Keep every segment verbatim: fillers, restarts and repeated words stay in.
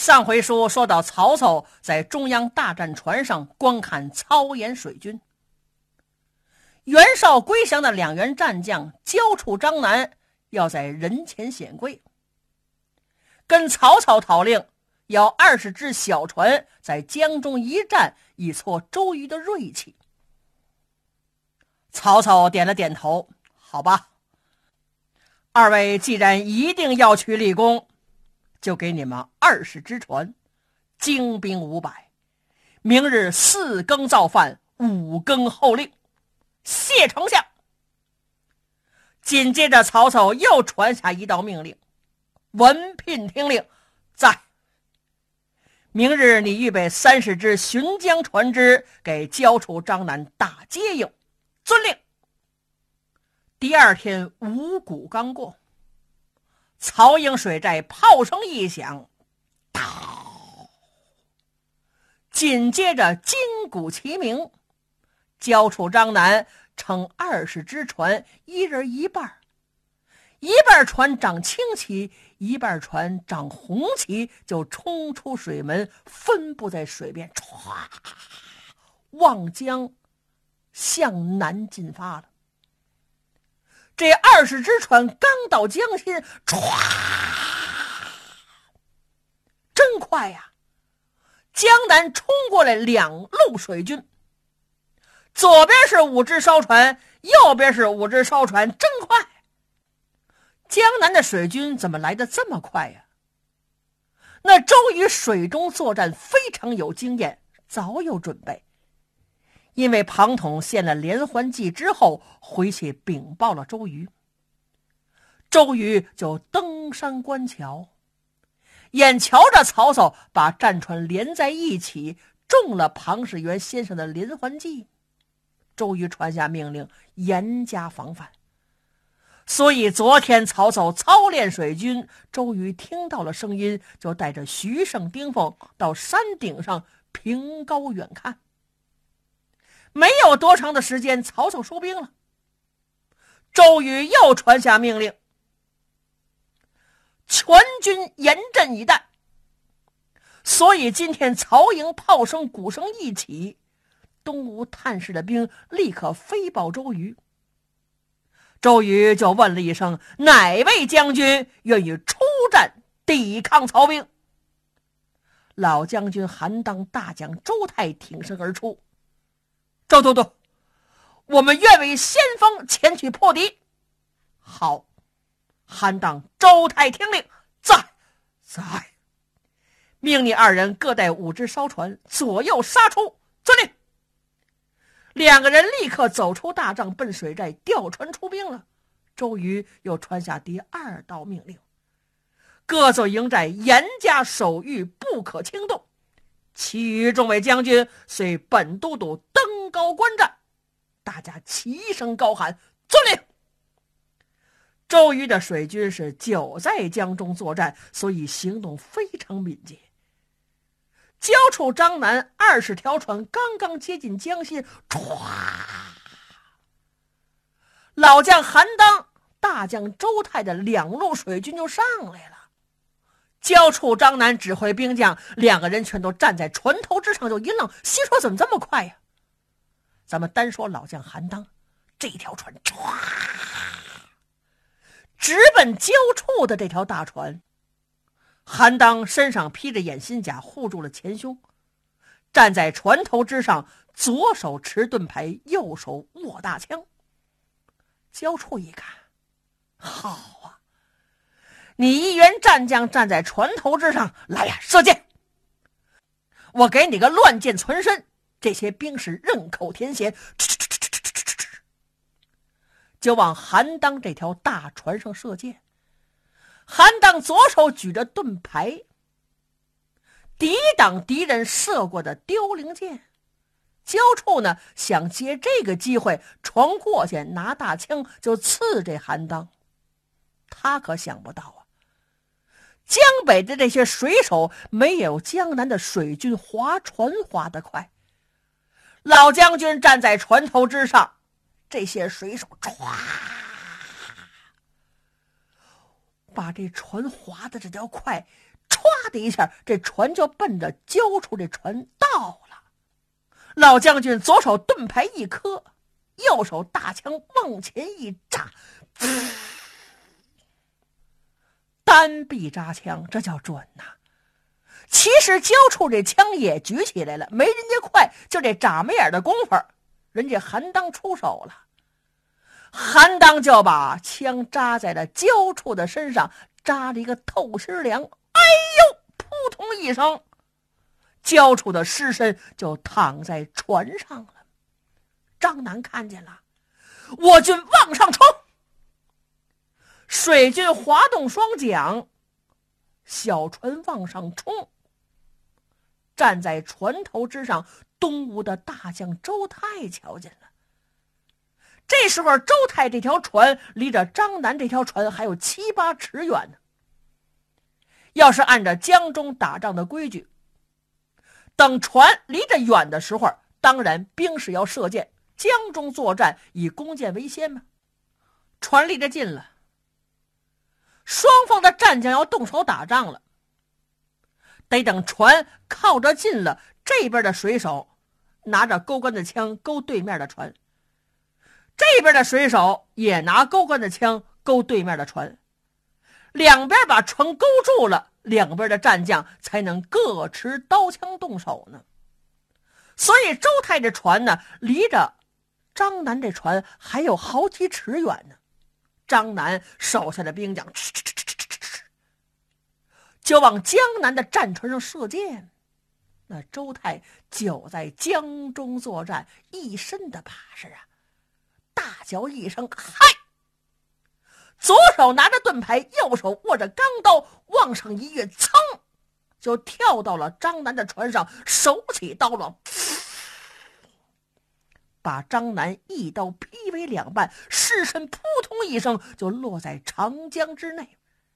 上回书说到，曹操在中央大战船上观看操演水军，袁绍、归降的两员战将交处张南要在人前显贵，跟曹操讨令要二十只小船在江中一战，以挫周瑜的锐气。曹操点了点头，好吧，二位既然一定要取立功，就给你们二十只船，精兵五百，明日四更造饭，五更候令。谢丞相。紧接着曹操又传下一道命令，文聘听令，在明日你预备三十只巡江船只，给交处张南打接应。遵令。第二天五谷刚过，曹营水寨炮声一响，紧接着金鼓齐鸣，交处张南乘二十只船，一人一半，一半船掌青旗，一半船掌红旗，就冲出水门，分布在水边，唰，望江向南进发了。这二十只船刚到江心，唰，真快呀！江南冲过来两路水军，左边是五只烧船，右边是五只烧船，真快！江南的水军怎么来得这么快呀？那周瑜水中作战非常有经验，早有准备。因为庞统献了连环计之后，回去禀报了周瑜，周瑜就登山观桥，眼瞧着曹操把战船连在一起，中了庞士元先生的连环计，周瑜传下命令，严加防范。所以昨天曹操操练水军，周瑜听到了声音，就带着徐盛、丁奉到山顶上凭高远看。没有多长的时间，曹操收兵了。周瑜又传下命令，全军严阵以待。所以今天曹营炮声鼓声一起，东吴探视的兵立刻飞报周瑜。周瑜就问了一声，哪位将军愿意出战抵抗曹兵？老将军韩当大将周泰挺身而出，周都督，我们愿为先锋前去破敌。好，韩当、周泰听令，在在，命你二人各带五只烧船，左右杀出。遵令。两个人立刻走出大帐，奔水寨调船出兵了。周瑜又传下第二道命令，各座营寨严加守御，不可轻动。其余众位将军随本都督登高观战。大家齐声高喊，遵令。周瑜的水军是久在江中作战，所以行动非常敏捷。交处张南二十条船刚刚接近江心，唰，老将韩当、大将周泰的两路水军就上来了。交处张南指挥兵将，两个人全都站在船头之上，就一愣，心说怎么这么快呀？咱们单说老将韩当，这条船唰，直奔交处的这条大船。韩当身上披着掩心甲，护住了前胸，站在船头之上，左手持盾牌，右手握大枪。交处一看，好啊，你一员战将站在船头之上，来呀，射箭！我给你个乱箭存身。这些兵士任口填弦，就往韩当这条大船上射箭。韩当左手举着盾牌，抵挡敌人射过的凋零箭。交处呢，想借这个机会闯过去，拿大枪就刺这韩当。他可想不到啊，江北的这些水手没有江南的水军划船划得快。老将军站在船头之上，这些水手唰，把这船划的这条快，歘的一下，这船就奔着交出这船到了。老将军左手盾牌一磕，右手大枪往前一扎，单臂扎枪，这叫准呐、啊！其实交出这枪也举起来了，没人家快，就这眨巴眼的功夫，人家韩当出手了。韩当就把枪扎在了交处的身上，扎了一个透心凉。哎呦，扑通一声，交处的尸身就躺在船上了。张南看见了，我军往上冲。水军滑动双桨，小船往上冲。站在船头之上，东吴的大将周泰瞧见了。这时候周泰这条船离着张南这条船还有七八尺远呢。要是按照江中打仗的规矩，等船离着远的时候，当然兵士要射箭，江中作战以弓箭为先嘛。船离着近了，双方的战将要动手打仗了，得等船靠着近了，这边的水手拿着钩竿的枪勾对面的船，这边的水手也拿钩竿的枪勾对面的船，两边把船勾住了，两边的战将才能各持刀枪动手呢。所以周泰这船呢，离着张南这船还有好几尺远呢。张南手下的兵将就往江南的战船上射箭。那周泰就在江中作战，一身的把式啊，大叫一声嗨，左手拿着盾牌，右手握着钢刀，往上一跃，噌就跳到了张南的船上，手起刀落，把张南一刀劈为两半，尸身扑通一声就落在长江之内。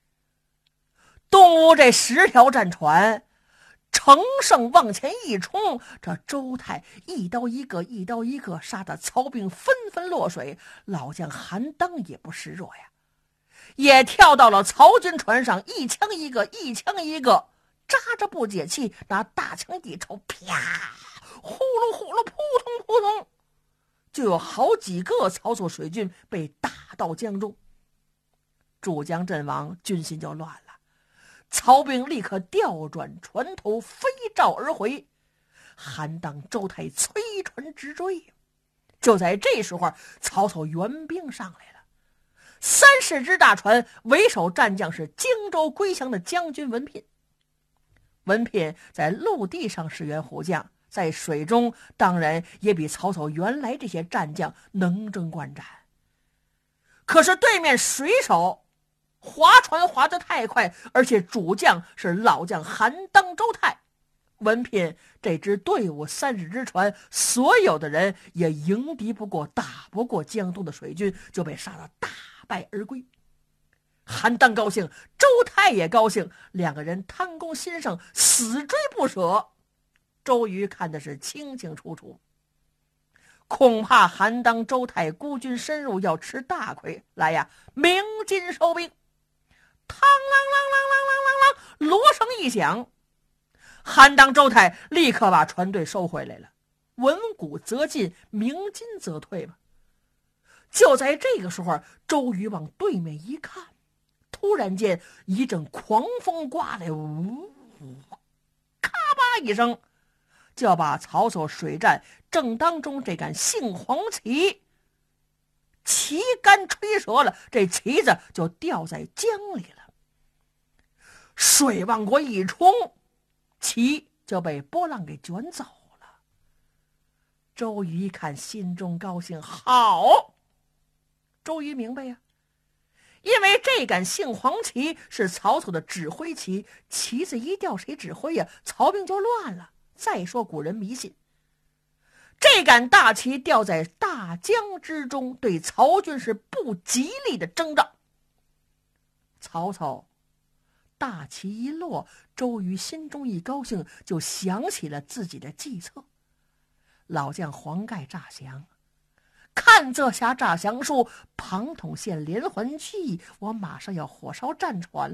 东吴这十条战船乘胜往前一冲，这周泰一刀一个，一刀一个，杀得曹兵纷纷落水。老将韩当也不示弱呀，也跳到了曹军船上，一枪一个，一枪一个，扎着不解气，拿大枪一抽，啪，呼噜呼噜，扑通扑通，就有好几个曹操水军被打到江中。诸江阵亡，军心就乱了。曹兵立刻调转船头，飞照而回。韩当、周泰催船直追。就在这时候，曹操援兵上来了，三十只大船，为首战将是荆州归降的将军文聘。文聘在陆地上是员虎将，在水中当然也比曹操原来这些战将能征惯战。可是对面水手划船划得太快，而且主将是老将韩当、周泰。文聘这支队伍三十只船，所有的人也迎敌不过，打不过江东的水军，就被杀得大败而归。韩当高兴，周泰也高兴，两个人贪功心盛，死追不舍。周瑜看的是清清楚楚，恐怕韩当、周泰孤军深入，要吃大亏。来呀，鸣金收兵！嘡啷啷啷啷啷啷啷，锣声一响，韩当、周泰立刻把船队收回来了。文武则进，鸣金则退吧。就在这个时候，周瑜往对面一看，突然间一阵狂风刮来，呜呜，咔吧一声，就要把曹操水战正当中这杆杏黄旗旗杆吹折了，这旗子就掉在江里了。水往过一冲，旗就被波浪给卷走了。周瑜一看，心中高兴，好！周瑜明白呀，因为这杆杏黄旗是曹操的指挥旗，旗子一掉，谁指挥呀？曹兵就乱了。再说古人迷信，这杆大旗掉在大江之中，对曹军是不吉利的征兆。曹操大旗一落，周瑜心中一高兴，就想起了自己的计策。老将黄盖诈降，看这下诈降书，庞统县连环计，我马上要火烧战船了。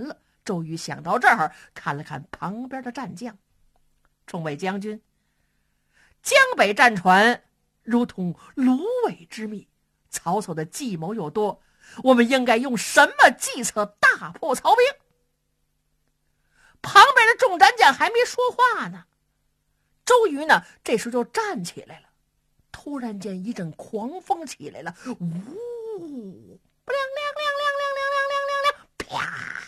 周瑜想到这儿，看了看旁边的战将，众位将军，江北战船如同芦苇之密，曹操的计谋又多，我们应该用什么计策大破曹兵？旁边的众战将还没说话呢，周瑜呢这时就站起来了。突然间一阵狂风起来了，呜，亮亮亮亮亮亮亮亮亮亮，啪！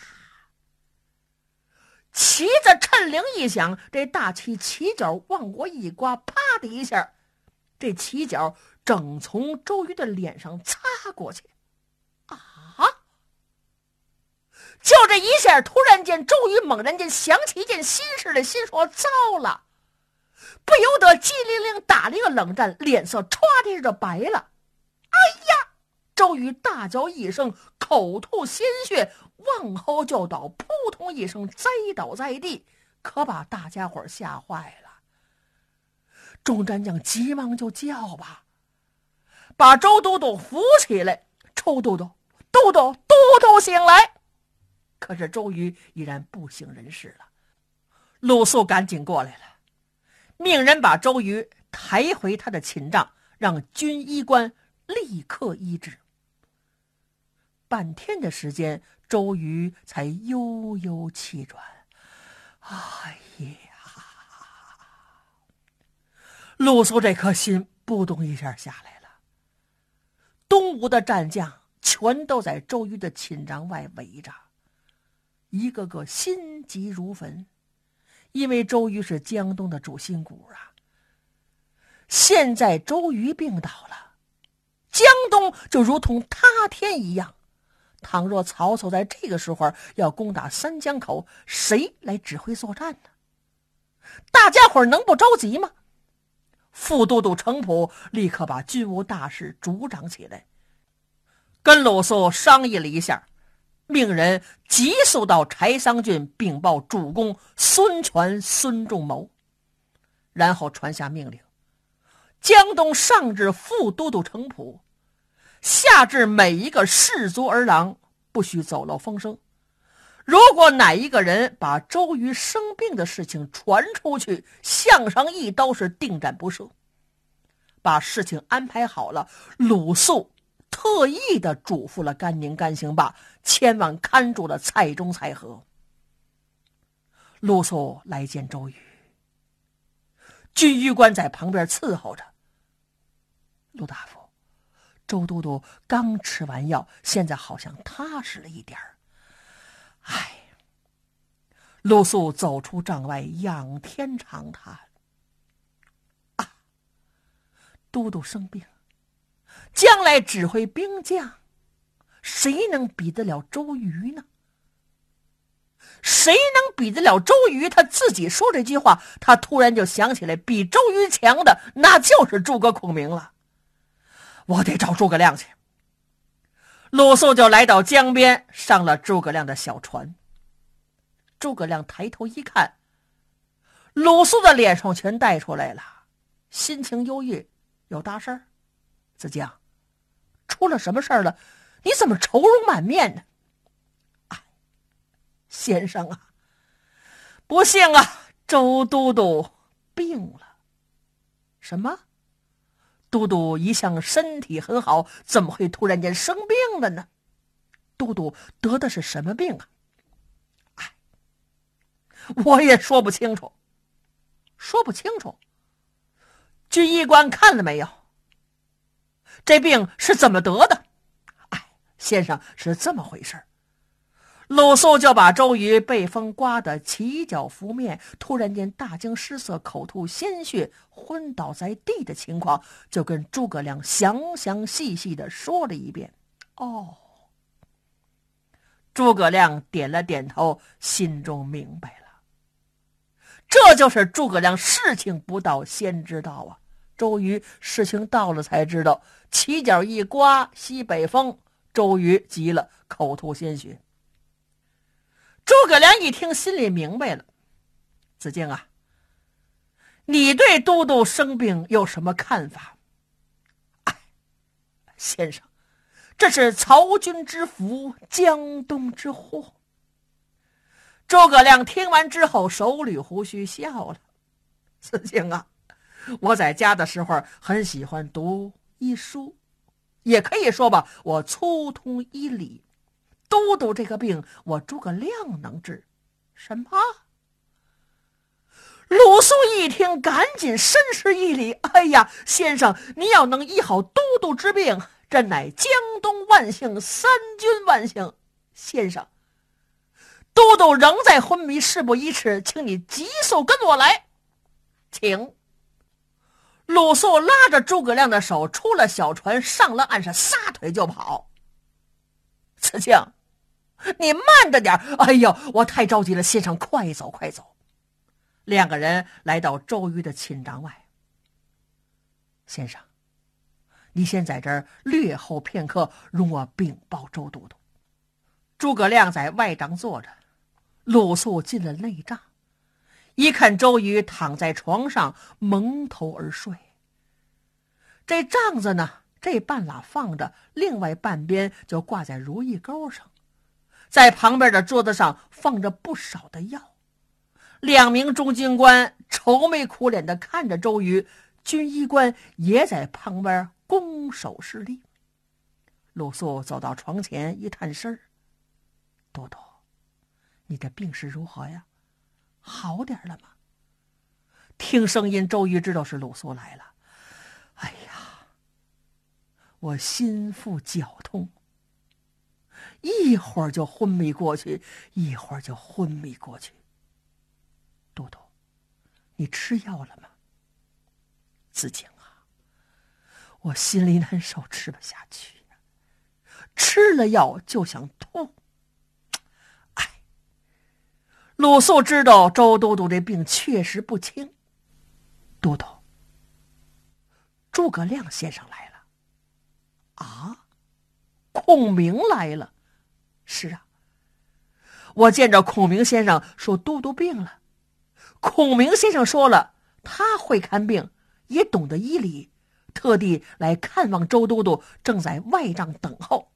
旗子趁铃一响，这大旗旗角往过一刮，啪的一下，这旗角正从周瑜的脸上擦过去。啊！就这一下，突然间，周瑜猛然间想起一件心事来，心说：糟了！不由得机灵灵打了一个冷战，脸色唰的就白了。哎呀！周瑜大叫一声，口吐鲜血，往后就倒，扑通一声栽倒在地，可把大家伙吓坏了。众战将急忙就叫吧，把周都督扶起来。周都督，都督，都督醒来！可是周瑜依然不省人事了。鲁肃赶紧过来了，命人把周瑜抬回他的寝帐，让军医官立刻医治。半天的时间，周瑜才悠悠气转。哎呀！鲁肃这颗心扑通一下下来了。东吴的战将全都在周瑜的寝帐外围着，一个个心急如焚，因为周瑜是江东的主心骨啊。现在周瑜病倒了，江东就如同塌天一样。倘若曹操在这个时候要攻打三江口，谁来指挥作战呢？大家伙能不着急吗？副都督程普立刻把军务大事主掌起来，跟鲁肃商议了一下，命人急速到柴桑郡禀报主公孙权、孙仲谋，然后传下命令，江东上至副都督程普，下至每一个士卒儿郎，不许走漏风声。如果哪一个人把周瑜生病的事情传出去，向上一刀，是定斩不赦。把事情安排好了，鲁肃特意的嘱咐了甘宁、甘兴霸，千万看住了蔡中、蔡和。鲁肃来见周瑜，军医官在旁边伺候着。鲁大夫，周都督刚吃完药，现在好像踏实了一点儿。唉，鲁肃走出帐外，仰天长叹。啊，都督生病，将来指挥兵将，谁能比得了周瑜呢？谁能比得了周瑜？他自己说这句话，他突然就想起来，比周瑜强的那就是诸葛孔明了。我得找诸葛亮去。鲁肃就来到江边，上了诸葛亮的小船。诸葛亮抬头一看，鲁肃的脸上全带出来了，心情忧郁。有大事儿？子将，出了什么事儿了？你怎么愁容满面呢？哎，先生啊，不幸啊，周都督病了。什么？都督一向身体很好，怎么会突然间生病了呢？都督得的是什么病啊？哎，我也说不清楚，说不清楚。军医官看了没有？这病是怎么得的？哎，先生，是这么回事。鲁肃就把周瑜被风刮得起脚拂面，突然间大惊失色，口吐鲜血，昏倒在地的情况，就跟诸葛亮详详细细的说了一遍。哦，诸葛亮点了点头，心中明白了。这就是诸葛亮事情不到先知道啊。周瑜事情到了才知道，起脚一刮，西北风，周瑜急了，口吐鲜血。诸葛亮一听，心里明白了。子敬啊，你对都督生病有什么看法？哎，先生，这是曹军之福，江东之祸。 诸葛亮听完之后，手捋胡须笑了。子敬啊，我在家的时候很喜欢读医书，也可以说吧，我粗通医理。都督这个病，我诸葛亮能治。什么？鲁肃一听，赶紧深施一礼。哎呀，先生，你要能医好都督之病，朕乃江东万幸，三军万幸。先生，都督仍在昏迷，事不宜迟，请你急速跟我来。请。鲁肃拉着诸葛亮的手出了小船，上了岸，是撒腿就跑。子敬，你慢着点！哎呦，我太着急了，先生，快走快走。两个人来到周瑜的寝帐外。先生，你先在这儿略候片刻，容我禀报周都督。诸葛亮在外帐坐着，鲁肃进了内帐，一看周瑜躺在床上蒙头而睡。这帐子呢，这半拉放着，另外半边就挂在如意钩上，在旁边的桌子上放着不少的药。两名中军官愁眉苦脸地看着周瑜，军医官也在旁边拱手施礼。鲁肃走到床前一探身，都督，你的病势如何呀？好点了吗？听声音，周瑜知道是鲁肃来了。哎呀，我心腹绞痛，一会儿就昏迷过去，一会儿就昏迷过去。都督，你吃药了吗？子敬啊，我心里难受，吃不下去，吃了药就想吐。哎，鲁肃知道周都督这病确实不轻。都督，诸葛亮先生来了。啊，孔明来了。是啊，我见着孔明先生说都督病了。孔明先生说了，他会看病，也懂得医理，特地来看望周都督，正在外帐等候。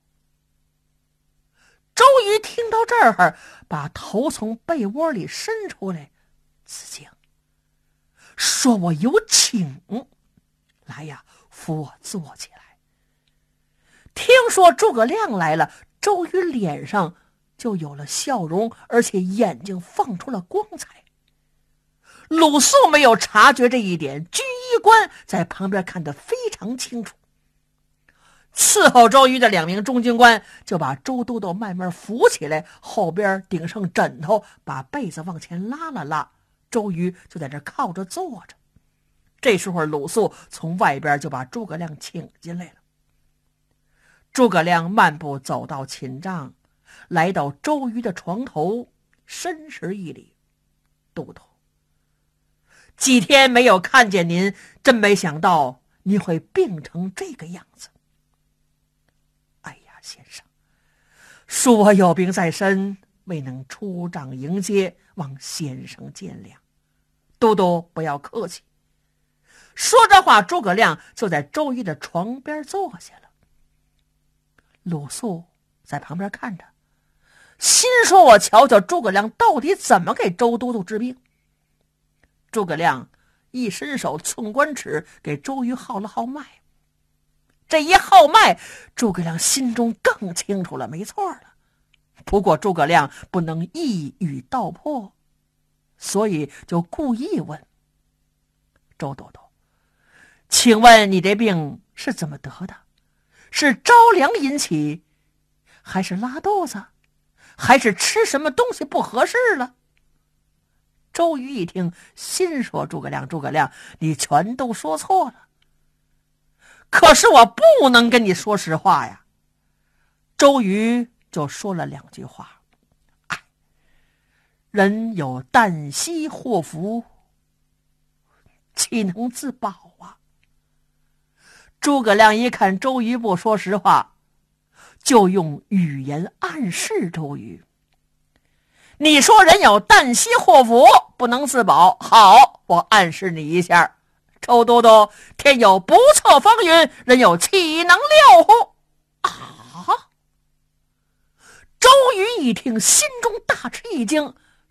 周瑜听到这儿，把头从被窝里伸出来。子敬，说我有请。来呀，扶我坐起来。听说诸葛亮来了，周瑜脸上就有了笑容，而且眼睛放出了光彩。鲁肃没有察觉这一点，军医官在旁边看得非常清楚。伺候周瑜的两名中军官就把周都督慢慢扶起来，后边顶上枕头，把被子往前拉了拉，周瑜就在这靠着坐着。这时候鲁肃从外边就把诸葛亮请进来了。诸葛亮漫步走到寝帐，来到周瑜的床头，深施一礼。都督，几天没有看见您，真没想到你会病成这个样子。哎呀，先生，恕我有病在身，未能出帐迎接，望先生见谅。都督不要客气。说着话，诸葛亮就在周瑜的床边坐下了。鲁肃在旁边看着，心说我瞧瞧诸葛亮到底怎么给周都督治病。诸葛亮一伸手寸关尺，给周瑜号了号脉。这一号脉，诸葛亮心中更清楚了，没错了。不过诸葛亮不能一语道破，所以就故意问：周都督，请问你这病是怎么得的？是着凉引起，还是拉肚子，还是吃什么东西不合适了？周瑜一听，心说：诸葛亮，诸葛亮，你全都说错了。可是我不能跟你说实话呀。周瑜就说了两句话：哎，人有旦夕祸福，岂能自保啊？诸葛亮一看周瑜不说实话，就用语言暗示周瑜：你说人有旦夕祸福，不能自保，好，我暗示你一下，周都督，天有不测风云，人有岂能料乎？啊！周瑜一听，心中大吃一惊，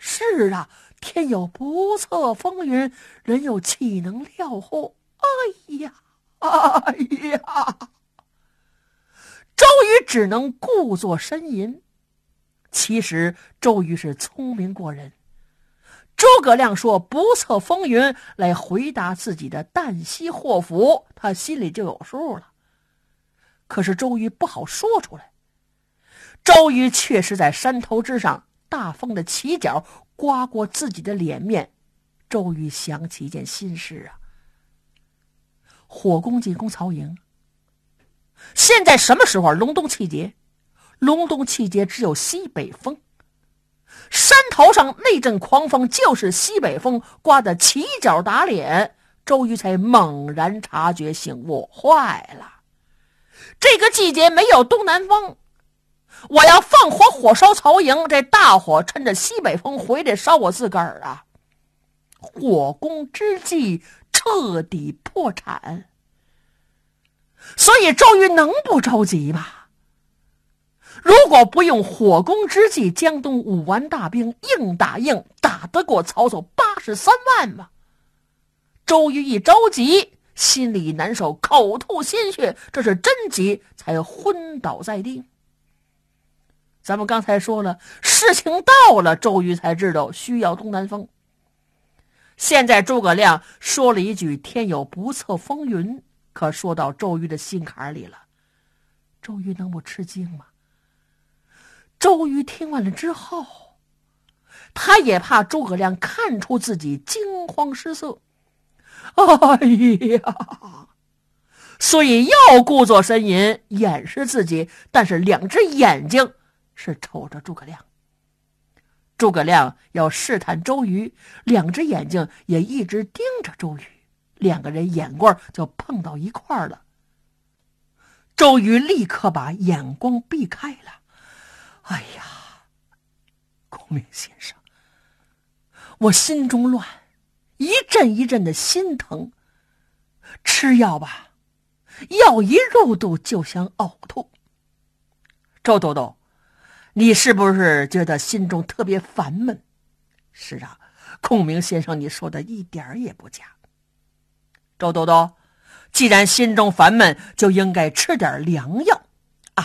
是啊，天有不测风云，人又岂能料乎？哎呀，哎呀！周瑜只能故作呻吟。其实周瑜是聪明过人。诸葛亮说不测风云来回答自己的旦夕祸福，他心里就有数了。可是周瑜不好说出来。周瑜确实在山头之上，大风的起脚刮过自己的脸面。周瑜想起一件心事啊，火攻进攻曹营。现在什么时候？隆冬气节。隆冬气节只有西北风，山头上那阵狂风就是西北风刮得起脚打脸。周瑜才猛然察觉醒悟，坏了，这个季节没有东南风，我要放火火烧曹营，这大火趁着西北风回来烧我自个儿啊！火攻之际彻底破产。所以周瑜能不着急吗？如果不用火攻之计，江东五万大兵硬打硬，打得过曹操八十三万吗？周瑜一着急，心里难受，口吐鲜血，这是真急，才昏倒在地。咱们刚才说了，事情到了，周瑜才知道需要东南风。现在诸葛亮说了一句天有不测风云，可说到周瑜的心坎里了。周瑜能不吃惊吗？周瑜听完了之后，他也怕诸葛亮看出自己惊慌失色。哎呀！所以要故作呻吟，掩饰自己，但是两只眼睛是瞅着诸葛亮。诸葛亮要试探周瑜，两只眼睛也一直盯着周瑜，两个人眼光就碰到一块儿了。周瑜立刻把眼光避开了。哎呀，孔明先生，我心中乱，一阵一阵的心疼，吃药吧，药一入肚就想呕吐。周都督，你是不是觉得心中特别烦闷？是啊，孔明先生，你说的一点也不假。周都督，既然心中烦闷，就应该吃点良药。哎，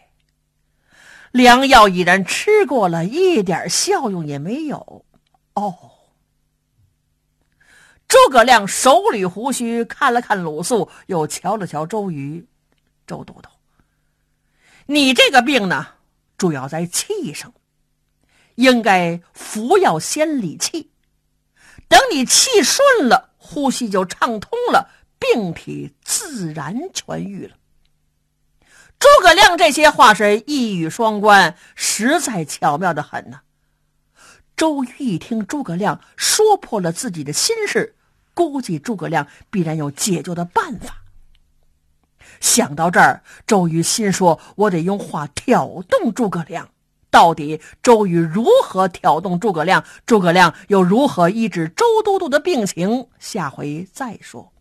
良药已然吃过了，一点效用也没有。哦。诸葛亮手捋胡须，看了看鲁肃，又瞧了瞧周瑜。周都督，你这个病呢，主要在气上，应该服药先理气，等你气顺了，呼吸就畅通了，病体自然痊愈了。诸葛亮这些话是一语双关，实在巧妙的很呢。周瑜一听诸葛亮说破了自己的心事，估计诸葛亮必然有解救的办法。想到这儿，周瑜心说，我得用话挑动诸葛亮。到底周瑜如何挑动诸葛亮，诸葛亮又如何医治周都督的病情，下回再说。